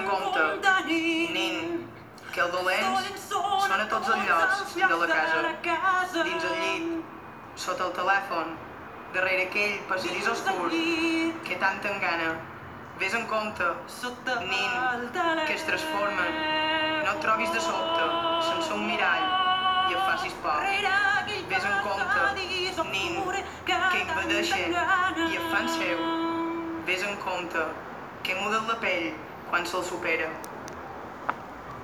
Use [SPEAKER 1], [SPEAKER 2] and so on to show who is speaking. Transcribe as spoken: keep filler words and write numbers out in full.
[SPEAKER 1] compte, nin, que els dolents són a tots els llocs de la casa, dins el llit, sota el telèfon, darrere aquell passadís oscur que tant t'engana. Vés en compte, nin, que es transformen. No et trobis de sobte, sense un mirall, i et facis por. Vés en compte, nin, que invadeixen i et fan seu. Vés en compte, que muden la pell quan se'l supera.